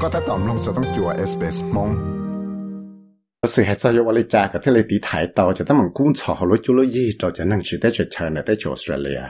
ก็ถ้าตอมลงจะต้องจัว SBS มองsự hệ cho vào lấy cha có thể lấy tí thái tàu cho tấm bằng cung trò lối chú lối gì cho cho năng chỉ tới chơi chơi này tới chỗ Australia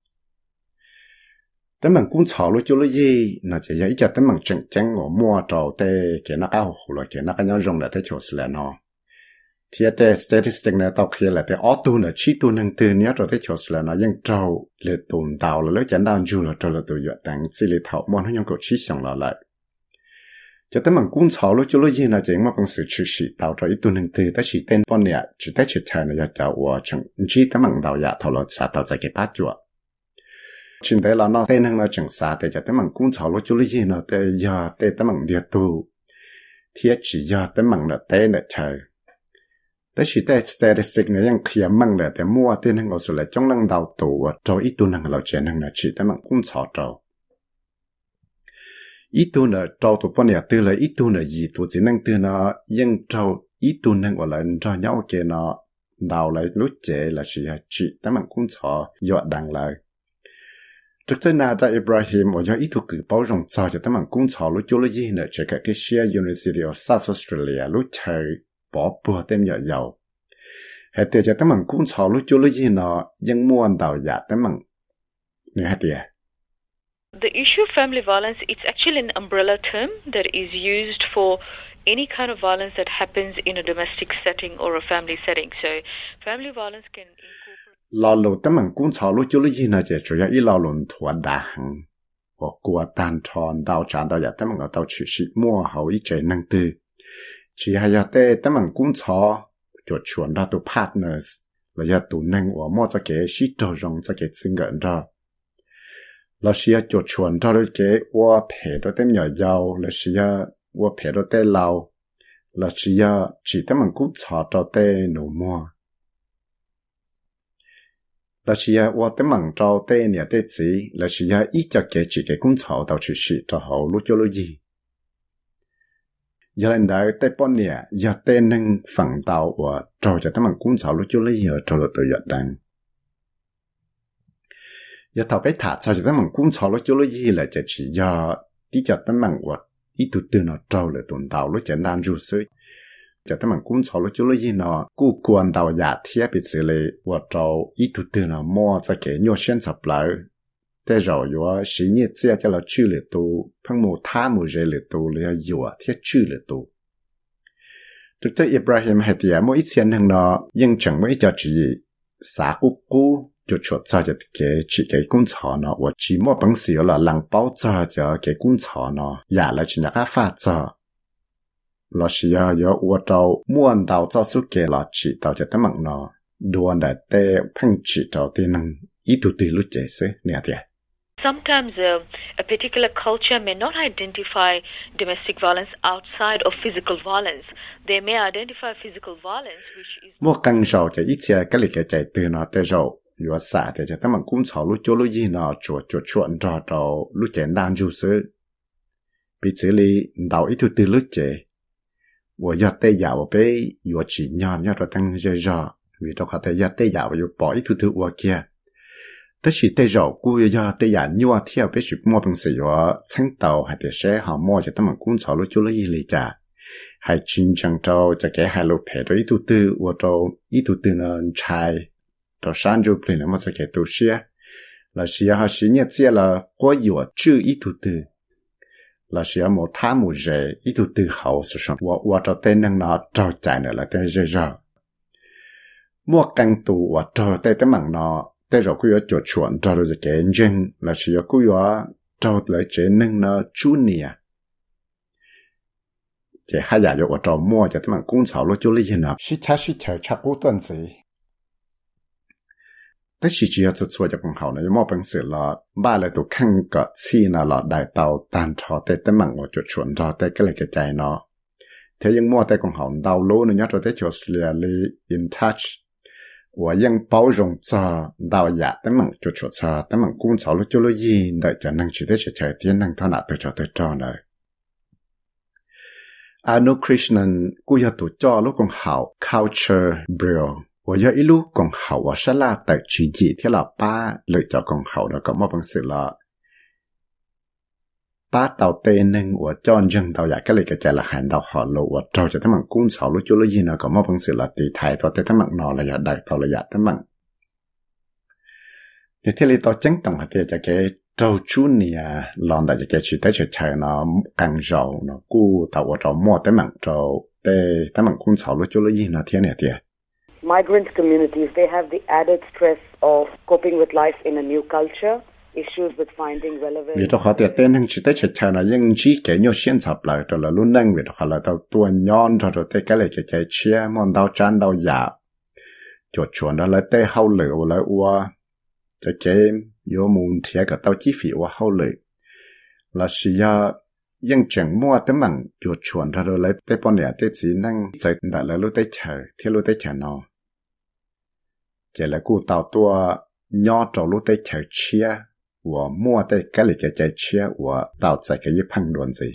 tấm bằng cung trò lối chú lối gì nó chỉ dạy cho tấm bằng chân chân ngõ mua trò tê cái nó ao rồi cái nó cái nhau rong lại tới chỗ Australia nó thì cái statistic này tao kia là cái auto là chỉ tu năng từ nhớ cho tới chỗ Australia nó ยัง trâu lệ tồn tàu là lối chân đàn du là trâu là tụi vợ đằng xí lệ thảo mòn nó ยัง có chỉ xong lại cho tới bằng cung cháu lúc chú lúc gì là chỉ mà bằng sự chịu sĩ tạo ra ít tuần hình từ tới chỉ tên bọn nè chỉ tới chỉ thay là cho我 chẳng chỉ tới bằng đầu ya thảo luận xã tạo ra cái bát chuột chính thế là nó tên hình là chẳng xã để cho tới bằng cung cháu lúc chú lúc gì là để ya để tới bằng địa tu thiết chỉ ya tới bằng là tên là thay tới chỉ tới statistic này ยัง kia bằng là để mua tên hình ở số là trong năng đầu tù cho ít tuần hình là chuyện hình là chỉ tới bằng cung cháu cho ít tu nữa trâu tụi bọn nhà tư là ít tu nữa gì tụi chỉ năng tư nó ยัง trâu ít tu năng gọi là cho nhau kia nó đào lại lúc chế là chỉ tấm bằng cũng cho dọa đằng lại thực tế nào tại Ibrahim ở do ít tu cử bảo rộng cho tấm bằng cũng cho lúc chỗ lúc gì nữa chỉ cái Shea University of South Australia lúc chơi bỏ bùa tem nhỏ giàu hệ tiền cho tấm bằng cũng cho lúc chỗ lúc gì nó ยัง mua đào giả tấm bằng nữa hệ tiền. The issue of family violence, it's actually an umbrella term that is used for any kind of violence that happens in a domestic setting or a family setting. So family violence can incorporate... Lão lù tấm bằng cũng cháu lúc chú lý gì nào chỉ chủ yếu ý lão lùn thua đá hẳn. Và qua tàn tròn đào tràn đào giả tấm bằng ở đào chữ sĩ mua hậu ý chế năng tư. Chỉ hay là tê tấm bằng cũng cháu cho chuẩn ra tụ partners là do tụ năng và mua cho cái sĩ trò rộng cho cái sinh ngợn ra. là xia cho chuẩn cho được cái qua phe đó tem nhỏ giàu là xia qua phe đó tem lâu là xia chỉ tem bằng cút xỏ cho tem nổ mua là xia qua tem bằng cho tem nhà tem gì là xia ít cho cái chỉ cái cút xỏ tao chỉ xịt cho họ lúc cho lúc gì giờ lần đấy tem bọn nhà giờ tem nâng phẳng tàu và cho tem bằng cút xỏ lúc cho lúc gì cho là tự giật đằng giờ thảo bé thả sao cho tấm bằng cũng cho lúc chỗ lúc gì là chỉ do tí cho tấm bằng vật ít tụt từ nó trâu là tuần tàu lúc chẳng đang du sới cho tấm bằng cũng cho lúc chỗ lúc gì nó cú quan tàu giả thiết bị xử lý vật trâu ít tụt từ nó mua cho cái nhiều sinh sập lại thế rồi yo sĩ nhiệt xe cho là chữ lệ tu phăng mù tha mù dễ lệ tu là yo thiết chữ lệ tu thực tế Ibrahim hay thì mỗi ít tiền hơn nó nhưng chẳng mấy cho chỉ xã cú就出在这个去给工厂呢，我期末本事有了能包着就给工厂呢，也来去那个发着。老师要有我到摸到做出给了去到这的门呢，多的得碰去到的能一度的路解释那点。 Sometimes a particular culture may not identify domestic violence outside of physical violence. They may identify physical violence, which is... Mua càng sầu cho ít xe cái lịch chạy từ nó tới rồi. Yo sa de ta man kun chao lu jo lu yi na chuo chuan ra dao lu jian dan ju se bi zi li dao yi tu de lu jie wo ya de ya wo bei yo chi nya nya ro tang je ja wi do ka de ya de ya wo yo bo yi tu tu wo kia ta shi de rao gu ya de ya ni wa tia bei shi mo beng se yo chang dao ha de she ha mo je ta man kun chao lu jo lu yi li ja hai chin chang dao ja ge hai lu pe do yi tu tu wo dao yi tu tu na chai到山就不能么子给都是，那是要是年纪了，我有只一肚子，那是要么他么人一肚子好是上，我找对能拿找在那了，但是让，莫更多我找对的忙呢，但是我要做全找到这个人，那是要我要找来这能呢主呢，这还要我找莫就他们工厂了就厉害呢，是吃过段子。แต่ชีจิจะช่วยจากของเขาเนี่ยมอเป็นสื่อละบ้านเลยตัวขั้นก็ชี้นะละได้เตาตานทอแต่แต่มังว่าจุดชวนทอแต่ก็เลยกระจายเนาะแต่ยังมัวแต่ของเขาดาวโลเนี่ยตัวแต่ชดเสียเลย in touch ว่ายัง包容着ดาวยาแต่มังจุดชดชาแต่มังกุ้งชาวลูกจุลยีได้จะนั่งชีได้เฉยๆที่นั่งถนัดตัวจอตัวจอเลยอานุคริชนันกูอยากตัวจอลูกของเขา culture bureau我要一路讲好我是拉的举几天了八累着讲好的咁么本事了 ba tàu tê nâng của cho dân tàu giả cái này cái chạy là hành tàu họ lộ và trâu cho tấm bằng cuốn sổ lúc chú lúc gì nó có một phần sự là tỷ thái tàu tê tấm bằng nó là giả đại tàu là giả tấm bằng như thế là tàu trắng tổng hạt tiền cho cái trâu chú nè lòn đại cho cái chỉ tới chạy nó càng giàu nó cú tàu của trâu mua tấm bằng trâu tê tấm bằng cuốn sổ lúc chú lúc gì nó thế này tiền. Migrant communities, they have the added stress of coping with life in a new culture, issues with finding relevant. Vì đó họ tiệt tên hàng chỉ tới chạy là những chỉ cái nhiều xuyên sập lại rồi là luôn nâng vì đó họ là tàu tua nhon rồi tới cái này cái chia món đau chán đau dạ chuột chuột đó là tới hậu lửa là ua cái vô môn thiệt cái tàu chi phí ua hậu lửa là chỉ là những chẳng mua tấm bằng chuột chuột rồi lấy tới bọn này tới chỉ năng chạy đại là lúc tới chờ thì lúc tới chờ nó chỉ là cụ tàu tua nhỏ trâu lúc tới chờ chia và mua tới cái này cái chia và tạo ra cái gì phăng luận gì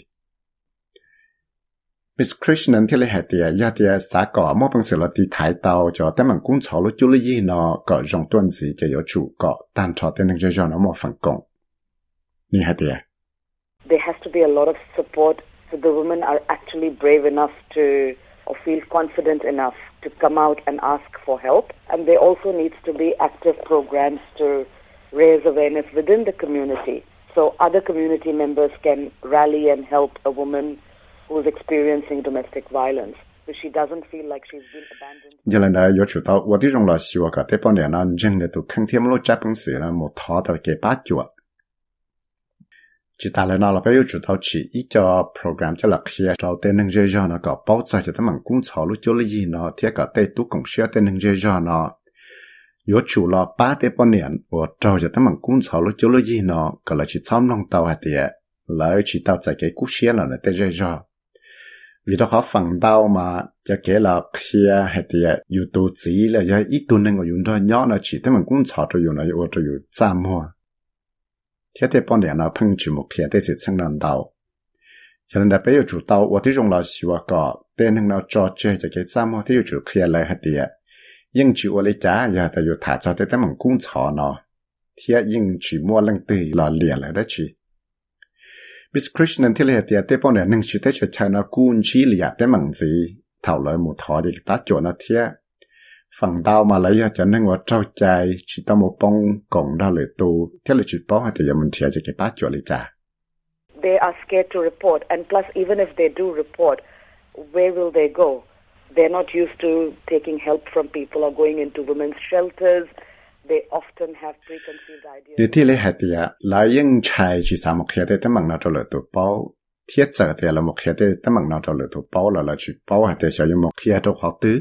Miss Krishnan thì lại hạt tiền ya tiền xã cỏ mua bằng sự là đi thái tàu cho tấm bằng cũng cháu lúc chú lý gì nó có dòng tuần gì cho yếu chủ có tan trò tên năng cho nó mua phần cộng ni hạt tiền There has to be a lot of support so the women are actually brave enough to or feel confident enough to come out and ask for help. And there also needs to be active programs to raise awareness within the community so other community members can rally and help a woman who is experiencing domestic violence. So she doesn't feel like she's been abandoned. Giờ là đã có chủ tàu, tôi thấy rằng là xíu cả tế bọn này nó dân để tụi khăn thêm lúc chấp bằng sự là một thọ tàu cái bát chuột. Chỉ ta lại nói là bây giờ chủ tàu chỉ ít cho program cho là kia cho tên nâng dây nó có bảo trợ cho tấm bằng cũng cháu lúc chỗ là gì nó thiết cả tế tú cộng xíu tên nâng dây nó. Có chủ là ba tế bọn này và trao cho tấm bằng cũng cháu lúc chỗ là gì nó có là chỉ xóm nông tàu hạt địa là chỉ tàu chạy cái cú xíu là nó tế dây vì đó họ phẳng đau mà cho kể là kia hay thì yêu tu chỉ là do ít tu nên có dùng cho nhỏ nó chỉ thế mình cũng chọn cho dùng nó yêu cho dùng giảm hoa thế thì bọn nó phăng chỉ một kia thế thì sang lần đầu cho nên là bây giờ chủ tàu và tí dùng là xíu có tên nó cho chơi cho cái giảm hoa thì chủ kia lại hay thì nhưng chỉ ở đây trả giờ thì yêu thả cho thế mình cũng chọn nó thế nhưng chỉ mua lần từ là liền lại đó chỉ Miss Krishnan thì là tiệt tế bọn này nâng chỉ tới cho China cuốn chỉ liệt tế mảng gì thảo lời một thọ thì bắt chỗ nó thiệt phần đau mà lấy cho nênว่าtrao chạy chỉ tao một bông cổng ra lời tu thế là chỉ bảo hay thì mình thiệt cho cái bắt chỗ lấy trả They are scared to report and plus even if they do report where will they go they're not used to taking help from people or going into women's shelters They often have preconceived ideas. Như thế lấy hạt thì là những trai chỉ sao một khi để tấm bằng nào cho lợi tụ bao thiết giờ thì là một khi để tấm bằng nào cho lợi tụ bao là chỉ bao hạt thì sẽ dùng một khi cho họ tứ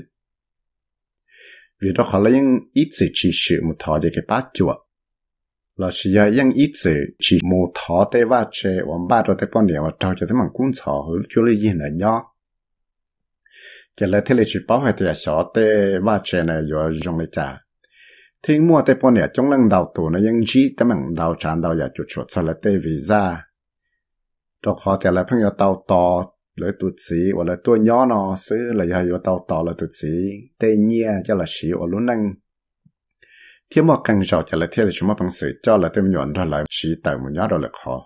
vì đó họ là những ít sự chỉ sự một thọ để cái bát chuột là chỉ là những ít sự chỉ một thọ để vắt chế và ba cho để bao nhiêu và trao cho tấm bằng cuốn sổ hướng cho lấy gì nữa nhá chỉ là thế là chỉ bao hạt thì sẽ để vắt chế này rồi dùng để trả thì mua tế bọn này trong lần đầu tù nó những chỉ tấm bằng đầu tràn đầu giả chuột chuột sau là tế visa đó khó thì là phong yo tàu to lấy tụt xí hoặc là tua nhỏ nó xứ là yo tàu to là tụt xí tế nhia cho là xí ở luôn năng thì mà càng giàu cho là thế là chúng ta bằng sự cho là tem nhuận ra lại xí tàu một nhỏ đó là khó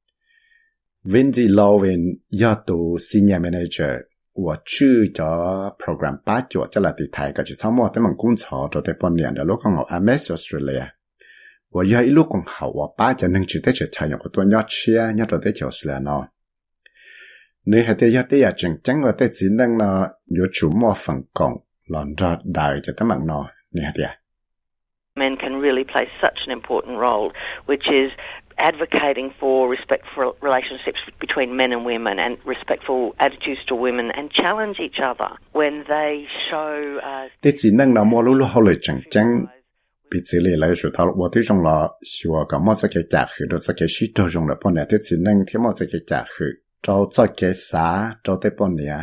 Wendy Lowen yo tụ senior manager 我去咗 program 八咗即係地睇嘅，就差唔多啲問工作做啲半年嘅，攞講我 MS Australia， 我要一路講好，我八就能住得住採用好多嘢車，一做啲就算咯。你係啲一啲嘢正正嘅啲只能啦，要做乜份工，攞咗大就得問咯，你係啲啊 Men can really play such an important role, which is advocating for respectful relationships between men and women and respectful attitudes to women and challenge each other when they show Thế chỉ năng là mua lúa hậu lời chẳng chẳng bị chỉ lì lại số thảo bộ tí trong là xua cả mua cho cái trả khử rồi cho cái shit cho trong là bọn này thế chỉ năng thế mua cho cái trả khử cho cái xã cho tới bọn này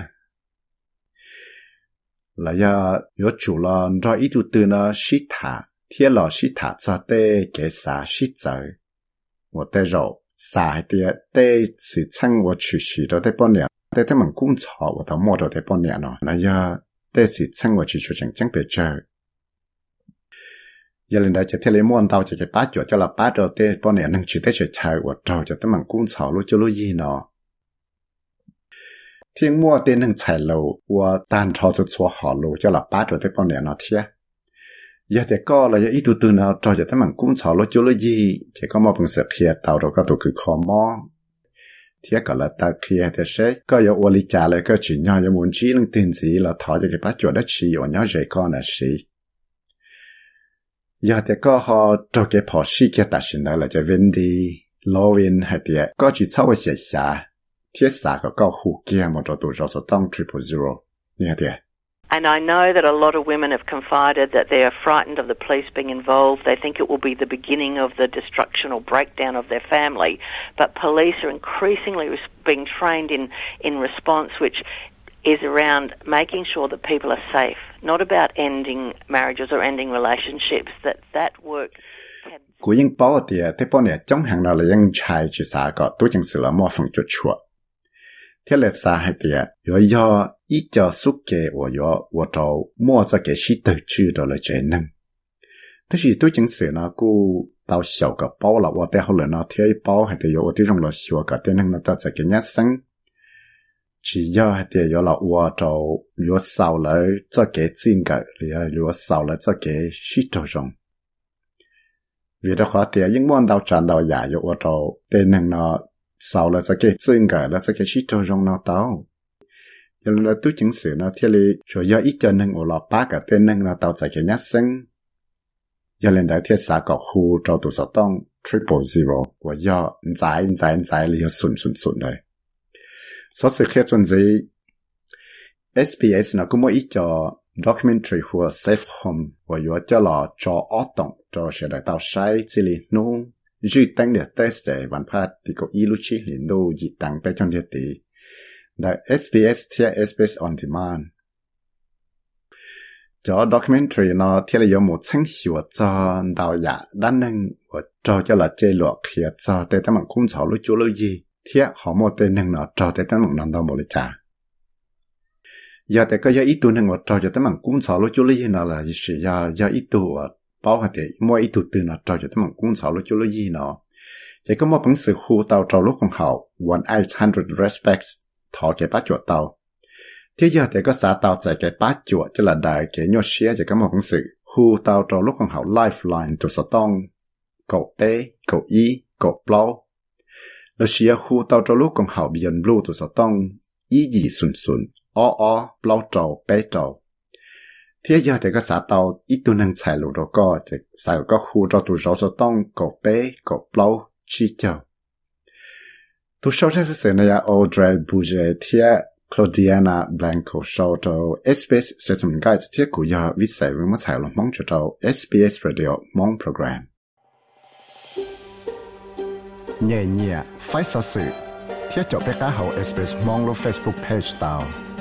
là do有主了让一度的呢shit thả thế là shit thả cho tới cái xã shit rồi 我带肉撒的带是趁我去洗着的半年，带他们工厂我都摸着的半年了，那呀带是趁我去出城真别着。 giờ lên đó chỉ theo lấy muôn tàu chỉ cái bát chuột cho là bát đầu tiên bọn này nâng chỉ tới chơi chơi của trâu cho tới mảng cuốn sào lúc cho lúc gì nó thiên mua tên nâng chạy lầu và tan trâu cho xóa họ lầu cho là bát đầu tiên bọn này nó thiệt giờ thì có là giờ ít từ nào trâu cho tới mảng cuốn sào lúc cho lúc gì chỉ có một phần sự kia tàu rồi có tụ cứ khó mò thiệt cả là ta kia thì sẽ có giờ ô lý trả lại có chỉ nhau giờ muốn chỉ nâng tiền gì là thọ cho cái bát chuột đó chỉ ở nhau dễ con là gì giờ thì có họ cho cái phò sĩ kia ta xin là cho Wendy, Lowen hay thì có chỉ sau cái xe xa thiết xa có hủ kia mà cho tụi rồi sẽ tăng 000 như thế. And I know that a lot of women have confided that they are frightened of the police being involved. They think it will be the beginning of the destruction or breakdown of their family. But police are increasingly being trained in response, which is around making sure that people are safe, not about ending marriages or ending relationships, that work can... Cú yên bảo thì thế bọn này trong hàng nào là yên trai chỉ xa có tôi chẳng xử là mua phòng chuột chuột. Thế là xa hay thì do ít cho xúc kê và trâu mua ra cái sĩ tự chư đó là trẻ nâng. Thế thì tôi chẳng xử nó cú tao xấu cả bảo là và tế hậu là nó thế bảo hay thì ở tí trong là xua cả tên nâng nó ta sẽ cái nhát xăng. Chỉ do thì do làua trâu lúa sau lại cho cái chín cái lúa sau lại cho cái sĩ trâu rong vì đó khó thì những món đào tràn đào giả doua trâu tên năng nó sau lại cho cái chín cái là cho cái sĩ trâu rong nó tao cho nên là tôi chứng sử nó thiết lý cho do ít cho năng ở lò bác cả tên năng nó tao cho cái nhát xanh do lên đại thiết xã có khu trâu tụ sở tông 000 và do giải lý xuân đây. Số sự khác chuẩn gì SBS nó cũng có ít cho documentary của Safe Home và yếu cho là cho ớt động cho sẽ đại tạo sai chỉ lý nó dư tăng để test để văn phát thì có ý lúc chí liền đô dị tăng bé trong địa tỷ đại SBS theo SBS On Demand cho documentary nó theo là yếu một sáng hiệu cho đào giả đan năng và cho là chế luật khi cho tới tấm bằng cung cháu lúc chú lúc gì thiết họ một tên năng nó cho tới tấm bằng nằm đâu một lịch trả giờ thì có do ít tu năng nó cho tới bằng cung cháu lúc chú lúc gì nó là gì do ít tu bao hạt thì mỗi ít tu từ nó cho tới bằng cung cháu lúc chú lúc gì nó chỉ có một bằng sự khu tàu trâu lúc không hậu 1-800 respects thọ cái bát chuột tàu thế giờ thì có xã tàu chạy cái bát chuột cho là đại cái nhô xía chỉ có một bằng sự khu tàu trâu lúc không hậu lifeline từ số tông cậu bé cậu y cậu plau là xia khu tàu trâu lúc còn hậu biển blue từ số tông ý gì xuân plau trâu bé trâu thế giờ thì có xã tàu ít tu năng chạy lụt đó có thì xã có khu trâu từ số tông cậu bé cậu plau chi châu tu sau thế sẽ này Audrey Bouget thia Claudiana Blanco show to SBS System Guides thia của giờ viết sai với mất chạy lụt mong cho trâu SBS Radio mong program nhẹ phải sao sự thiết cho bé cá hậu SBS mong lo Facebook page tao